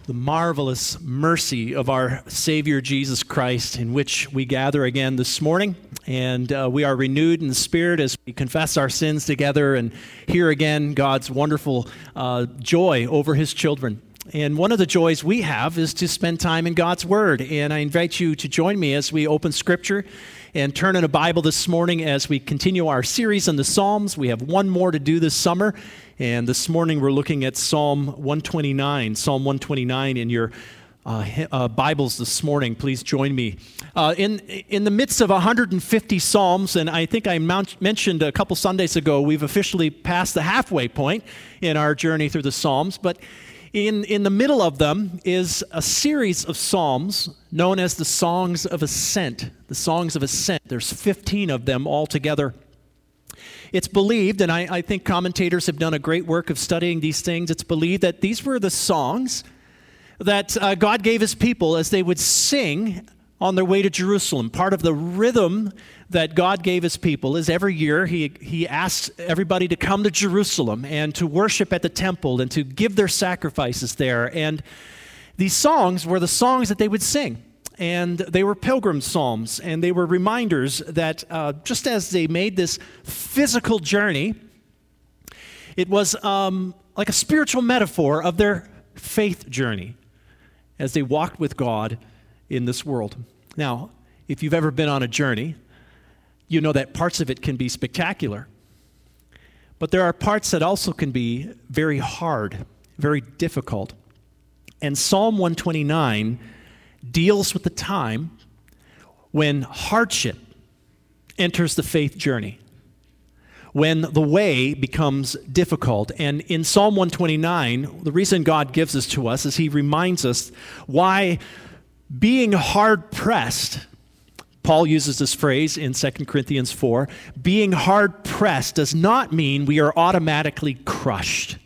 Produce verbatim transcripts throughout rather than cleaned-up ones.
the marvelous mercy of our Savior Jesus Christ, in which we gather again this morning, and uh, we are renewed in the Spirit as we confess our sins together and hear again God's wonderful uh, joy over His children. And one of the joys we have is to spend time in God's Word, and I invite you to join me as we open Scripture and turn in a Bible this morning as we continue our series on the Psalms. We have one more to do this summer, and this morning we're looking at Psalm one twenty-nine. Psalm one twenty-nine in your uh, uh, Bibles this morning. Please join me. Uh, in in the midst of one hundred fifty Psalms, and I think I mount, mentioned a couple Sundays ago, we've officially passed the halfway point in our journey through the Psalms, but In, in the middle of them is a series of psalms known as the Songs of Ascent. The Songs of Ascent. There's fifteen of them altogether. It's believed, and I, I think commentators have done a great work of studying these things, it's believed that these were the songs that uh, God gave His people as they would sing on their way to Jerusalem. Part of the rhythm that God gave His people is every year He He asks everybody to come to Jerusalem and to worship at the temple and to give their sacrifices there. And these songs were the songs that they would sing. And they were pilgrim psalms, and they were reminders that uh, just as they made this physical journey, it was um, like a spiritual metaphor of their faith journey as they walked with God in this world. Now, if you've ever been on a journey, you know that parts of it can be spectacular. But there are parts that also can be very hard, very difficult. And Psalm one twenty-nine deals with the time when hardship enters the faith journey, when the way becomes difficult. And in Psalm one twenty-nine, the reason God gives this to us is He reminds us why being hard-pressed, Paul uses this phrase in Second Corinthians four, being hard-pressed does not mean we are automatically crushed.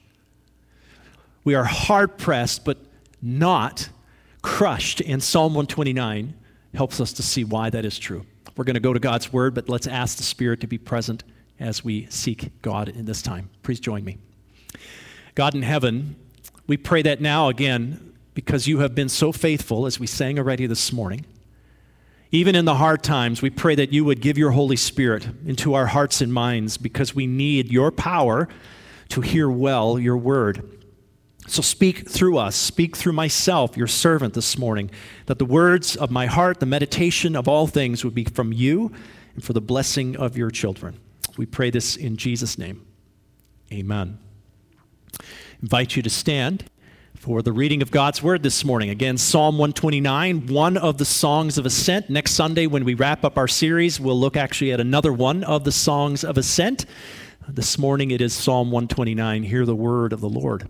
We are hard-pressed, but not crushed. And Psalm one twenty-nine helps us to see why that is true. We're going to go to God's Word, but let's ask the Spirit to be present as we seek God in this time. Please join me. God in heaven, we pray that now again, because you have been so faithful, as we sang already this morning. Even in the hard times, we pray that you would give your Holy Spirit into our hearts and minds, because we need your power to hear well your word. So speak through us, speak through myself, your servant, this morning, that the words of my heart, the meditation of all things would be from you and for the blessing of your children. We pray this in Jesus' name. Amen. I invite you to stand for the reading of God's Word this morning. Again, Psalm one twenty-nine, one of the Songs of Ascent. Next Sunday, when we wrap up our series, we'll look actually at another one of the Songs of Ascent. This morning, it is Psalm one twenty-nine. Hear the word of the Lord.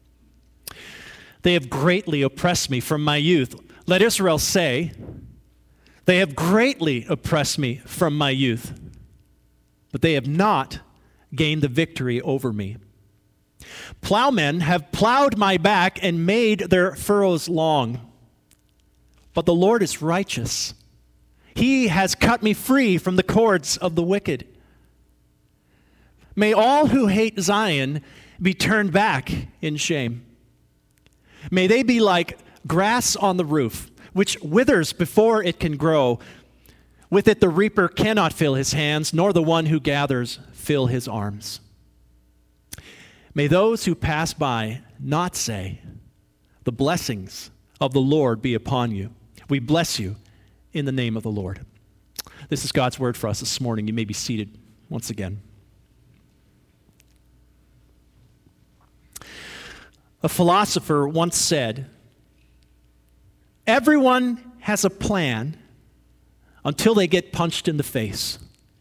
They have greatly oppressed me from my youth. Let Israel say, they have greatly oppressed me from my youth, but they have not gained the victory over me. Plowmen have plowed my back and made their furrows long. But the Lord is righteous. He has cut me free from the cords of the wicked. May all who hate Zion be turned back in shame. May they be like grass on the roof, which withers before it can grow. With it the reaper cannot fill his hands, nor the one who gathers fill his arms. May those who pass by not say, the blessings of the Lord be upon you. We bless you in the name of the Lord. This is God's word for us this morning. You may be seated once again. A philosopher once said, everyone has a plan until they get punched in the face.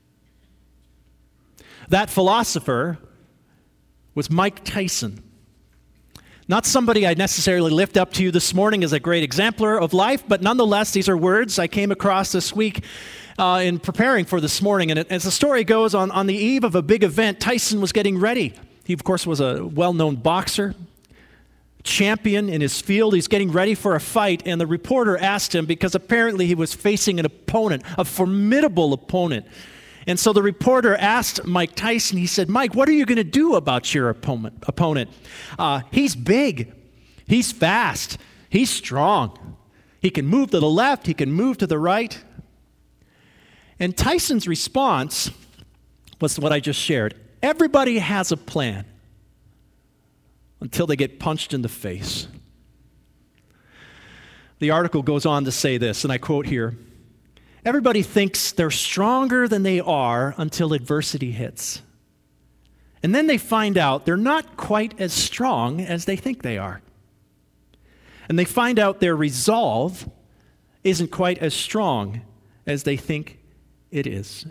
That philosopher was Mike Tyson. Not somebody I necessarily lift up to you this morning as a great exemplar of life, but nonetheless, these are words I came across this week uh, in preparing for this morning. And as the story goes, on, on the eve of a big event, Tyson was getting ready. He, of course, was a well-known boxer, champion in his field. He's getting ready for a fight, and the reporter asked him, because apparently he was facing an opponent, a formidable opponent. And so the reporter asked Mike Tyson, he said, Mike, what are you going to do about your opponent? opponent? Uh, he's big. He's fast. He's strong. He can move to the left. He can move to the right. And Tyson's response was what I just shared. Everybody has a plan until they get punched in the face. The article goes on to say this, and I quote here, everybody thinks they're stronger than they are until adversity hits. And then they find out they're not quite as strong as they think they are. And they find out their resolve isn't quite as strong as they think it is.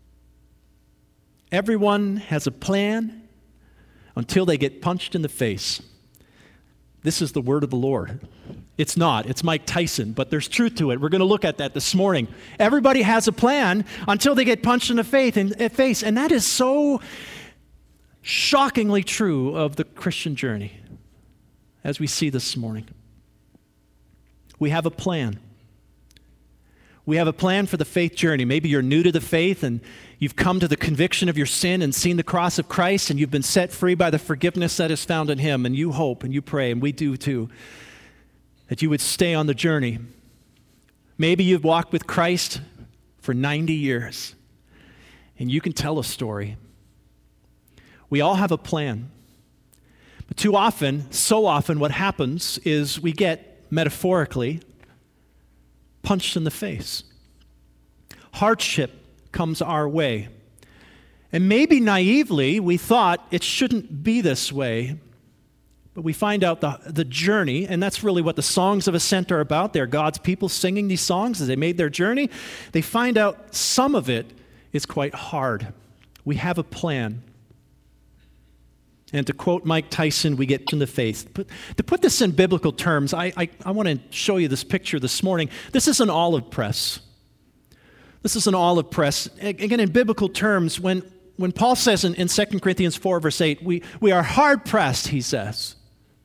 Everyone has a plan until they get punched in the face. This is the word of the Lord. It's not. It's Mike Tyson, but there's truth to it. We're going to look at that this morning. Everybody has a plan until they get punched in the face, and that is so shockingly true of the Christian journey, as we see this morning. We have a plan. We have a plan for the faith journey. Maybe you're new to the faith and you've come to the conviction of your sin and seen the cross of Christ and you've been set free by the forgiveness that is found in Him, and you hope and you pray, and we do too, that you would stay on the journey. Maybe you've walked with Christ for ninety years and you can tell a story. We all have a plan. But too often, so often, what happens is we get, metaphorically, punched in the face. Hardship comes our way. And maybe naively, we thought it shouldn't be this way. But we find out the, the journey, and that's really what the songs of ascent are about. They're God's people singing these songs as they made their journey. They find out some of it is quite hard. We have a plan. And to quote Mike Tyson, we get in the face. But to put this in biblical terms, I, I, I want to show you this picture this morning. This is an olive press. This is an olive press. Again, in biblical terms, when, when Paul says in, in Second Corinthians four, verse eight, we, we are hard-pressed, he says.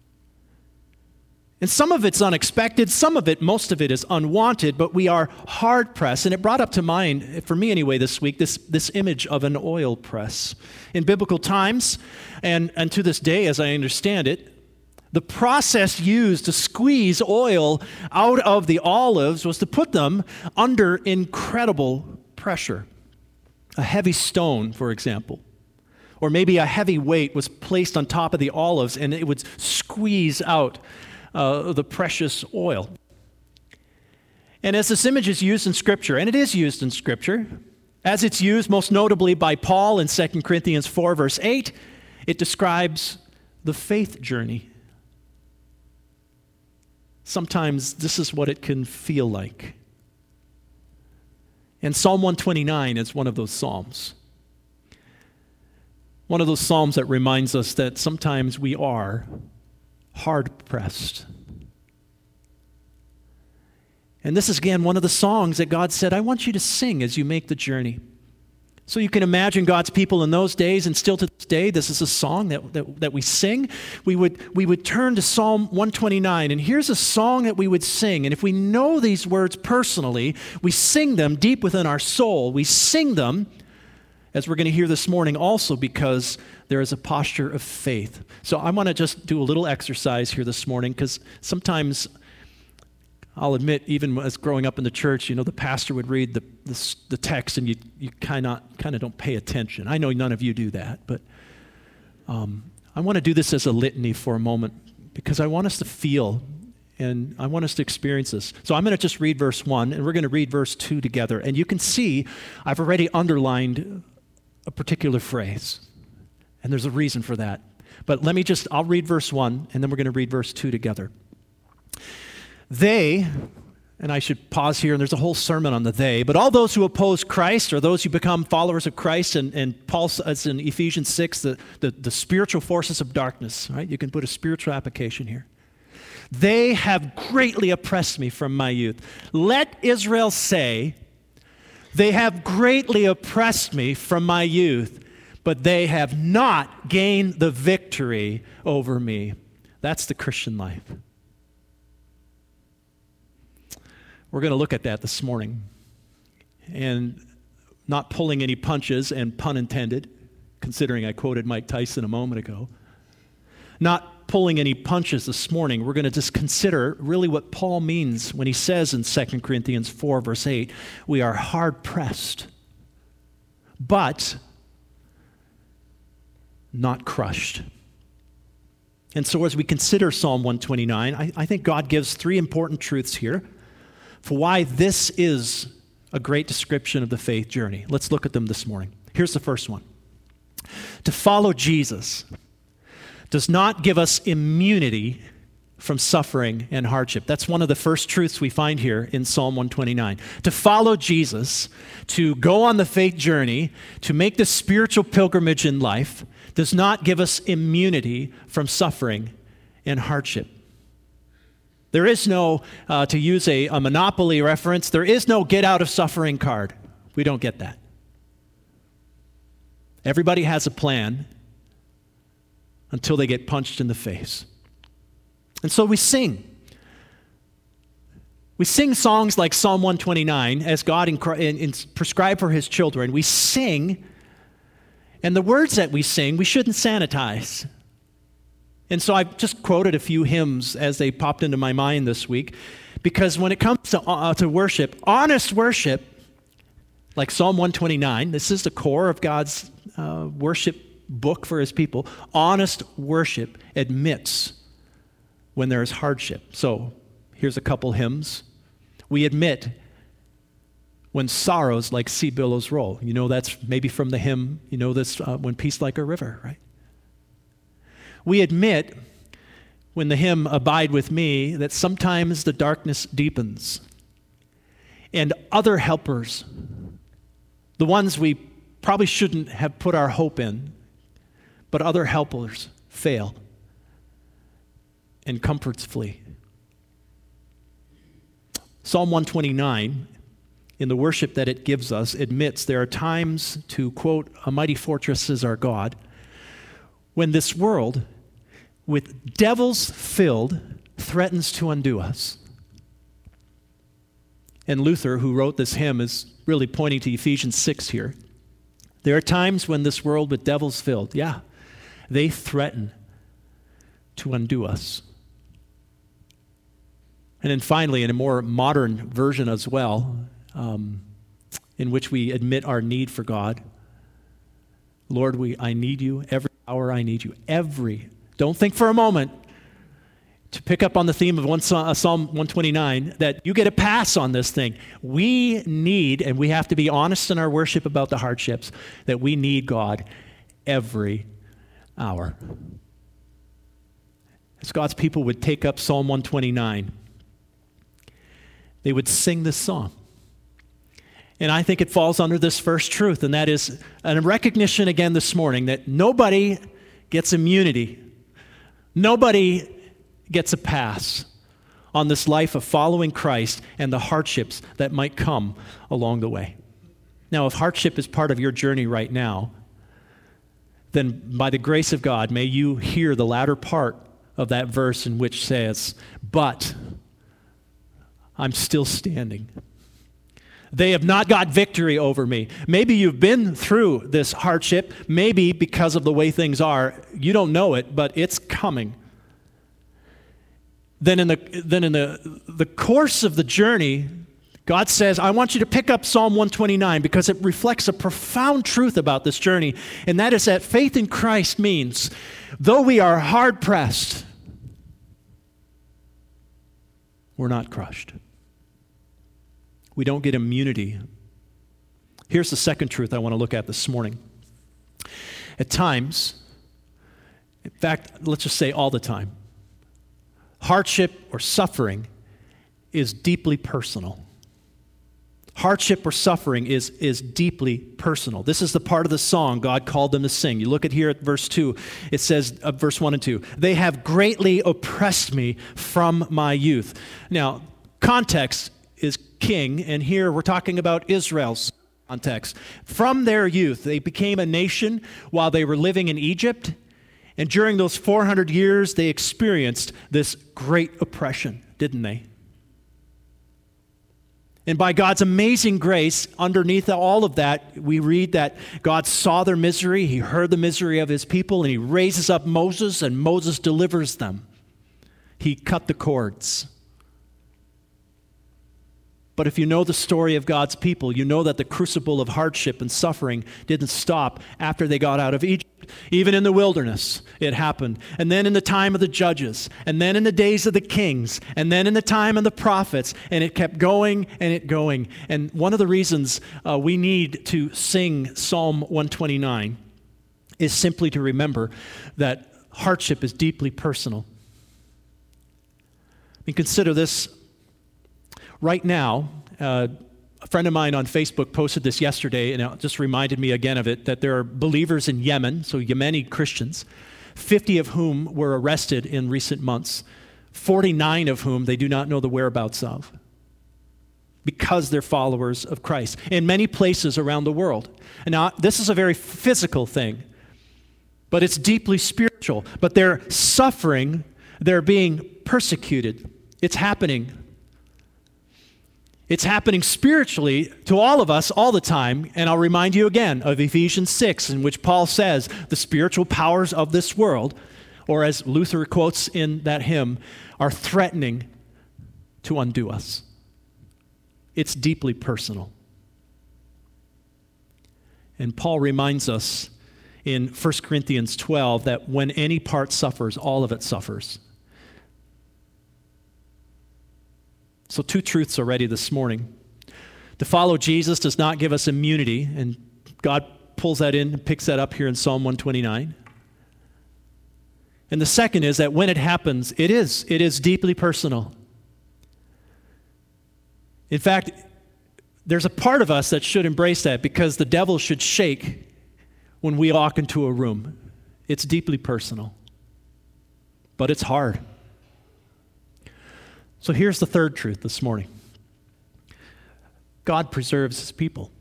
And some of it's unexpected, some of it, most of it is unwanted, but we are hard-pressed. And it brought up to mind, for me anyway this week, this, this image of an oil press. In biblical times, and, and to this day as I understand it, the process used to squeeze oil out of the olives was to put them under incredible pressure. A heavy stone, for example, or maybe a heavy weight was placed on top of the olives and it would squeeze out Uh, the precious oil. And as this image is used in Scripture, and it is used in Scripture, as it's used most notably by Paul in Second Corinthians four, verse eight, it describes the faith journey. Sometimes this is what it can feel like. And Psalm one twenty-nine is one of those psalms. One of those psalms that reminds us that sometimes we are hard-pressed. And this is, again, one of the songs that God said, I want you to sing as you make the journey. So you can imagine God's people in those days, and still to this day, this is a song that, that, that we sing. We would, we would turn to Psalm one twenty-nine, and here's a song that we would sing. And if we know these words personally, we sing them deep within our soul. We sing them, as we're going to hear this morning, also because there is a posture of faith. So I want to just do a little exercise here this morning, because sometimes, I'll admit, even as growing up in the church, you know, the pastor would read the the, the text and you you kind of kind of don't pay attention. I know none of you do that, but um, I want to do this as a litany for a moment, because I want us to feel and I want us to experience this. So I'm going to just read verse one, and we're going to read verse two together. And you can see I've already underlined a particular phrase. And there's a reason for that. But let me just, I'll read verse one, and then we're going to read verse two together. They, and I should pause here, and there's a whole sermon on the they, but all those who oppose Christ, or those who become followers of Christ, and, and Paul says in Ephesians six, the, the, the spiritual forces of darkness, right? You can put a spiritual application here. They have greatly oppressed me from my youth. Let Israel say, they have greatly oppressed me from my youth, but they have not gained the victory over me. That's the Christian life. We're going to look at that this morning. And not pulling any punches, and pun intended, considering I quoted Mike Tyson a moment ago. Not pulling any punches this morning. We're going to just consider really what Paul means when he says in Second Corinthians four, verse eight, we are hard-pressed, but not crushed. And so as we consider Psalm one twenty-nine, I, I think God gives three important truths here for why this is a great description of the faith journey. Let's look at them this morning. Here's the first one. To follow Jesus does not give us immunity from suffering and hardship. That's one of the first truths we find here in Psalm one twenty-nine. To follow Jesus, to go on the faith journey, to make the spiritual pilgrimage in life, does not give us immunity from suffering and hardship. There is no, uh, to use a, a Monopoly reference, there is no get out of suffering card. We don't get that. Everybody has a plan until they get punched in the face. And so we sing. We sing songs like Psalm one twenty-nine as God in, in, in prescribed for his children. We sing, and the words that we sing, we shouldn't sanitize. And so I've just quoted a few hymns as they popped into my mind this week, because when it comes to, uh, to worship, honest worship, like Psalm one twenty-nine, this is the core of God's uh, worship book for his people. Honest worship admits when there is hardship. So here's a couple hymns. We admit when sorrows like sea billows roll. You know that's maybe from the hymn, you know this, uh, when peace like a river, right? We admit when the hymn Abide With Me that sometimes the darkness deepens and other helpers, the ones we probably shouldn't have put our hope in, but other helpers fail and comforts flee. Psalm one twenty-nine, in the worship that it gives us, admits there are times to, quote, a mighty fortress is our God, when this world, with devils filled, threatens to undo us. And Luther, who wrote this hymn, is really pointing to Ephesians six here. There are times when this world with devils filled, yeah, they threaten to undo us. And then finally, in a more modern version as well, um, in which we admit our need for God, Lord, we I need you. Every hour I need you. Every. Don't think for a moment, to pick up on the theme of one, uh, Psalm one twenty-nine, that you get a pass on this thing. We need, and we have to be honest in our worship about the hardships, that we need God every hour. As God's people would take up Psalm one twenty-nine, they would sing this song. And I think it falls under this first truth, and that is a recognition again this morning that nobody gets immunity. Nobody gets a pass on this life of following Christ and the hardships that might come along the way. Now, if hardship is part of your journey right now, then by the grace of God, may you hear the latter part of that verse in which says, but I'm still standing. They have not got victory over me. Maybe you've been through this hardship. Maybe because of the way things are, you don't know it, but it's coming. Then in the then in the, the course of the journey, God says, I want you to pick up Psalm one twenty-nine because it reflects a profound truth about this journey, and that is that faith in Christ means, though we are hard-pressed, we're not crushed. We don't get immunity. Here's the second truth I want to look at this morning. At times, in fact, let's just say all the time, hardship or suffering is deeply personal. Hardship or suffering is, is deeply personal. This is the part of the song God called them to sing. You look at here at verse two. It says, uh, verse one and two, they have greatly oppressed me from my youth. Now, context is king, and here we're talking about Israel's context. From their youth, they became a nation while they were living in Egypt, and during those four hundred years, they experienced this great oppression, didn't they? And by God's amazing grace, underneath all of that, we read that God saw their misery, he heard the misery of his people, and he raises up Moses, and Moses delivers them. He cut the cords. But if you know the story of God's people, you know that the crucible of hardship and suffering didn't stop after they got out of Egypt. Even in the wilderness, it happened. And then in the time of the judges, and then in the days of the kings, and then in the time of the prophets, and it kept going and it going. And one of the reasons uh, we need to sing Psalm one twenty-nine is simply to remember that hardship is deeply personal. I mean, consider this. Right now, uh, a friend of mine on Facebook posted this yesterday, and it just reminded me again of it, that there are believers in Yemen, so Yemeni Christians, fifty of whom were arrested in recent months, forty-nine of whom they do not know the whereabouts of, because they're followers of Christ, in many places around the world. And now, this is a very physical thing, but it's deeply spiritual. But they're suffering, they're being persecuted. It's happening. It's happening spiritually to all of us all the time. And I'll remind you again of Ephesians six, in which Paul says the spiritual powers of this world, or as Luther quotes in that hymn, are threatening to undo us. It's deeply personal. And Paul reminds us in First Corinthians twelve that when any part suffers, all of it suffers. So two truths already this morning. To follow Jesus does not give us immunity, and God pulls that in and picks that up here in Psalm one twenty-nine. And the second is that when it happens, it is. It is deeply personal. In fact, there's a part of us that should embrace that, because the devil should shake when we walk into a room. It's deeply personal. But it's hard. So here's the third truth this morning. God preserves his people.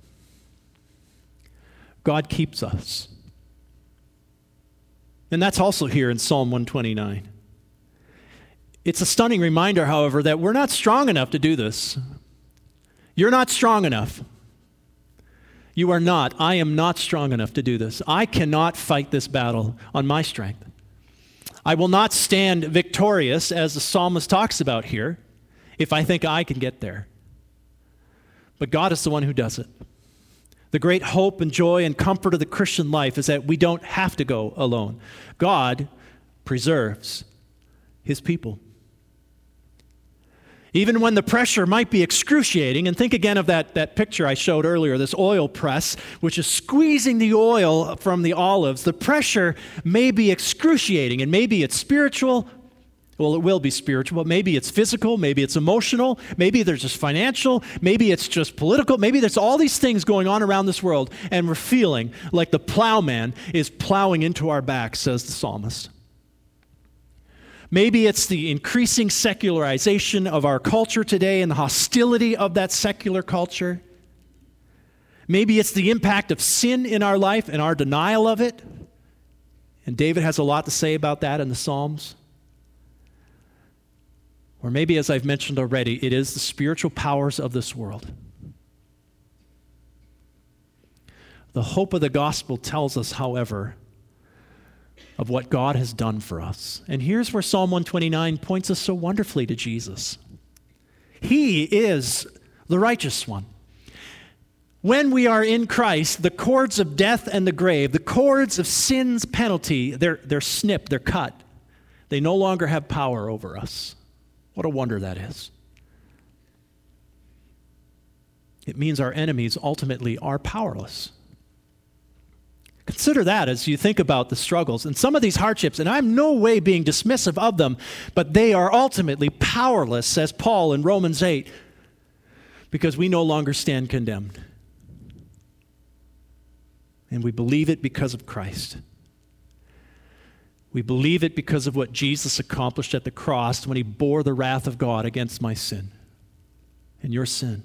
God keeps us. And that's also here in Psalm one twenty-nine. It's a stunning reminder, however, that we're not strong enough to do this. You're not strong enough. You are not. I am not strong enough to do this. I cannot fight this battle on my strength. I will not stand victorious, as the psalmist talks about here, if I think I can get there. But God is the one who does it. The great hope and joy and comfort of the Christian life is that we don't have to go alone. God preserves his people. Even when the pressure might be excruciating, and think again of that, that picture I showed earlier, this oil press, which is squeezing the oil from the olives. The pressure may be excruciating, and maybe it's spiritual. Well, it will be spiritual, but maybe it's physical, maybe it's emotional, maybe there's just financial, maybe it's just political, maybe there's all these things going on around this world, and we're feeling like the plowman is plowing into our back, says the psalmist. Maybe it's the increasing secularization of our culture today and the hostility of that secular culture. Maybe it's the impact of sin in our life and our denial of it. And David has a lot to say about that in the Psalms. Or maybe, as I've mentioned already, it is the spiritual powers of this world. The hope of the gospel tells us, however, of what God has done for us. And here's where Psalm one twenty-nine points us so wonderfully to Jesus. He is the righteous one. When we are in Christ, the cords of death and the grave, the cords of sin's penalty, they're, they're snipped, they're cut. They no longer have power over us. What a wonder that is. It means our enemies ultimately are powerless. Consider that as you think about the struggles and some of these hardships, and I'm no way being dismissive of them, but they are ultimately powerless, says Paul in Romans eight, because we no longer stand condemned. And we believe it because of Christ. We believe it because of what Jesus accomplished at the cross when he bore the wrath of God against my sin and your sin.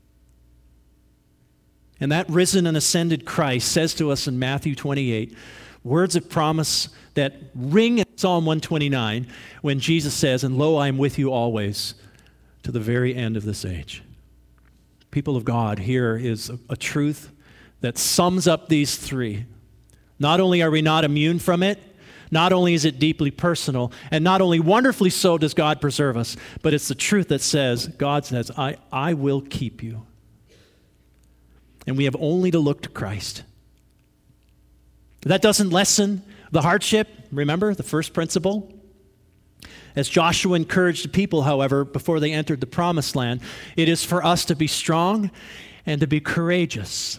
And that risen and ascended Christ says to us in Matthew twenty-eight, words of promise that ring in Psalm one twenty-nine when Jesus says, "And lo, I am with you always to the very end of this age." people of God, here is a, a truth that sums up these three. Not only are we not immune from it, not only is it deeply personal, and not only wonderfully so does God preserve us, but it's the truth that says, God says, I, I will keep you. And we have only to look to Christ. That doesn't lessen the hardship. Remember the first principle? As Joshua encouraged the people, however, before they entered the promised land, it is for us to be strong and to be courageous.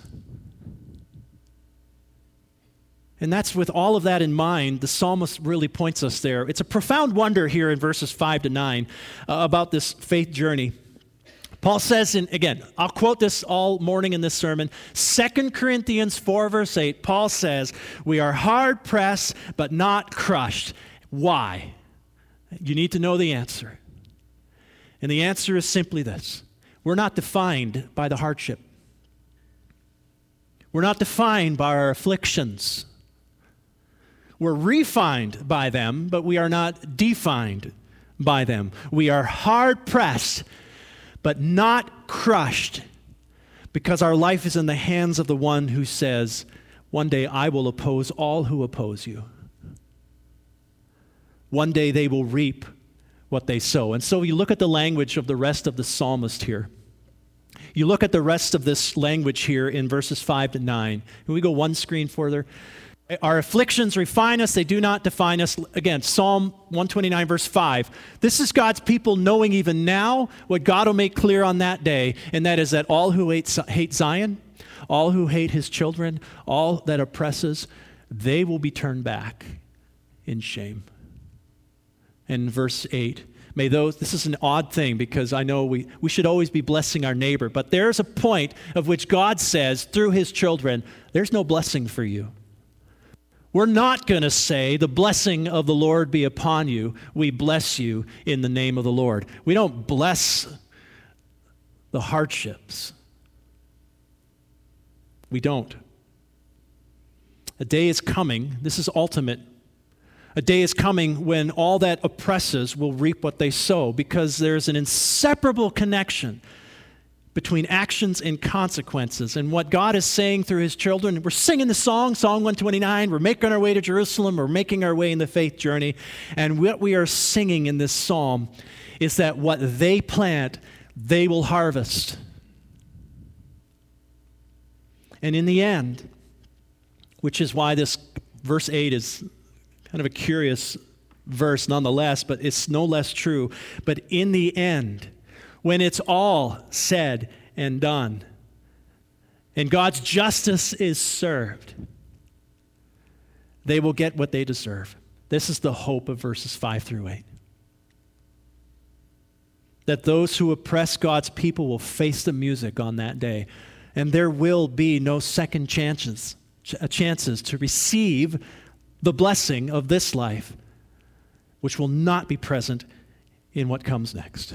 And that's with all of that in mind, the psalmist really points us there. It's a profound wonder here in verses five to nine uh, about this faith journey. Paul says, in, again, I'll quote this all morning in this sermon, Second Corinthians four, verse eight, Paul says, we are hard pressed, but not crushed. Why? You need to know the answer. And the answer is simply this. We're not defined by the hardship. We're not defined by our afflictions. We're refined by them, but we are not defined by them. We are hard pressed, but not crushed, because our life is in the hands of the one who says, one day I will oppose all who oppose you. One day they will reap what they sow. And so you look at the language of the rest of the psalmist here. You look at the rest of this language here in verses five to nine. Can we go one screen further? Our afflictions refine us, they do not define us. Again, Psalm one twenty-nine, verse five. This is God's people knowing even now what God will make clear on that day, and that is that all who hate, hate Zion, all who hate his children, all that oppresses, they will be turned back in shame. And verse eight, may those, this is an odd thing because I know we, we should always be blessing our neighbor, but there's a point of which God says through his children, there's no blessing for you. We're not going to say, the blessing of the Lord be upon you. We bless you in the name of the Lord. We don't bless the hardships. We don't. A day is coming. This is ultimate. A day is coming when all that oppresses will reap what they sow, because there's an inseparable connection between actions and consequences. And what God is saying through his children, we're singing the song, Psalm one twenty-nine, we're making our way to Jerusalem, we're making our way in the faith journey, and what we are singing in this psalm is that what they plant, they will harvest. And in the end, which is why this verse eight is kind of a curious verse nonetheless, but it's no less true, but in the end, when it's all said and done, and God's justice is served, they will get what they deserve. This is the hope of verses five through eight. That those who oppress God's people will face the music on that day, and there will be no second chances, chances to receive the blessing of this life, which will not be present in what comes next.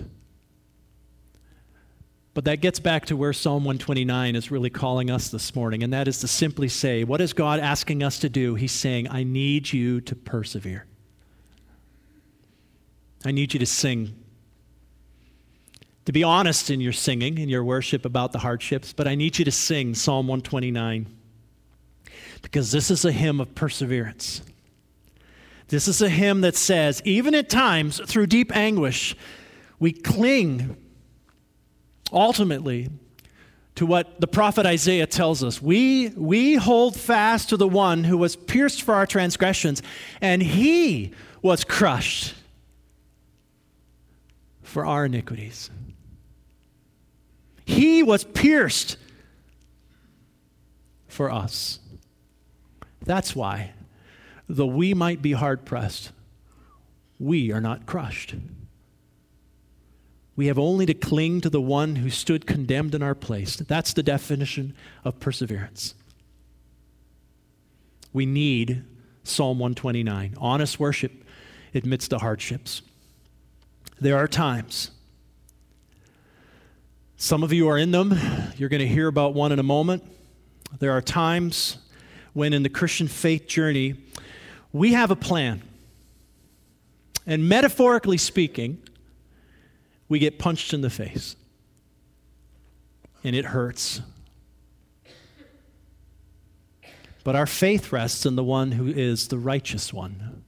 But that gets back to where Psalm one twenty-nine is really calling us this morning, and that is to simply say, what is God asking us to do? He's saying, I need you to persevere. I need you to sing. To be honest in your singing, in your worship about the hardships, but I need you to sing Psalm one twenty-nine, because this is a hymn of perseverance. This is a hymn that says, even at times, through deep anguish, we cling ultimately to what the prophet Isaiah tells us. We, we hold fast to the one who was pierced for our transgressions, and he was crushed for our iniquities. He was pierced for us. That's why, though we might be hard-pressed, we are not crushed. We have only to cling to the one who stood condemned in our place. That's the definition of perseverance. We need Psalm one twenty-nine, honest worship amidst the hardships. There are times, some of you are in them, you're going to hear about one in a moment. There are times when in the Christian faith journey, we have a plan. And metaphorically speaking, we get punched in the face. and it hurts. But our faith rests in the one who is the righteous one.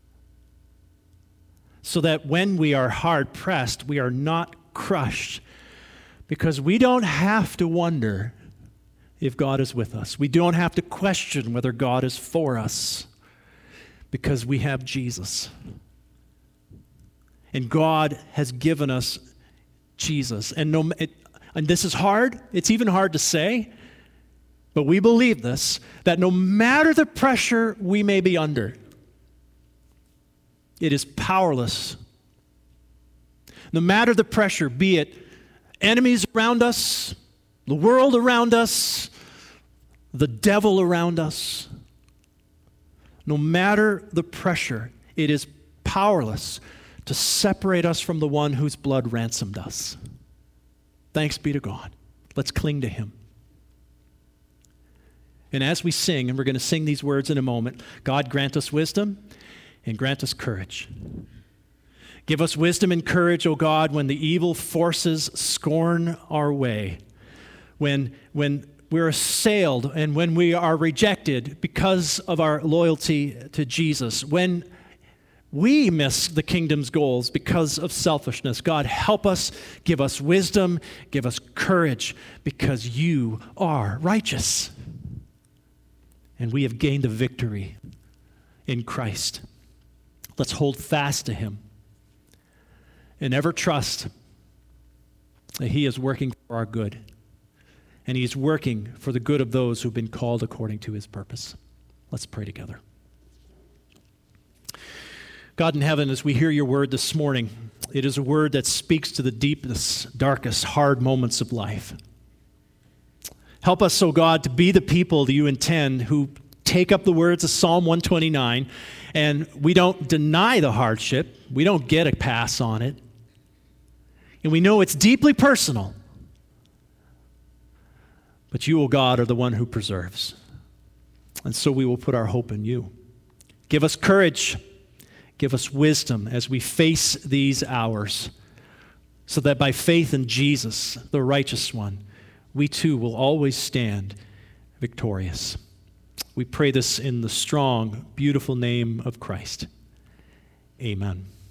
So that when we are hard pressed, we are not crushed, because we don't have to wonder if God is with us. We don't have to question whether God is for us, because we have Jesus. And God has given us Jesus. And no, it, and this is hard. It's even hard to say. But we believe this, that no matter the pressure we may be under, it is powerless. No matter the pressure, be it enemies around us, the world around us, the devil around us, no matter the pressure, it is powerless to separate us from the one whose blood ransomed us. Thanks be to God. Let's cling to him. And as we sing, and we're going to sing these words in a moment, God grant us wisdom and grant us courage. Give us wisdom and courage, O God, when the evil forces scorn our way, when, when we're assailed and when we are rejected because of our loyalty to Jesus, when we miss the kingdom's goals because of selfishness. God, help us, give us wisdom, give us courage, because you are righteous. And we have gained the victory in Christ. Let's hold fast to him and ever trust that he is working for our good, and he is working for the good of those who've been called according to his purpose. Let's pray together. God in heaven, as we hear your word this morning, it is a word that speaks to the deepest, darkest, hard moments of life. Help us, O God, to be the people that you intend, who take up the words of Psalm one twenty-nine, and we don't deny the hardship. We don't get a pass on it. And we know it's deeply personal. But you, O God, are the one who preserves. And so we will put our hope in you. Give us courage. Give us wisdom as we face these hours, so that by faith in Jesus, the righteous one, we too will always stand victorious. We pray this in the strong, beautiful name of Christ. Amen.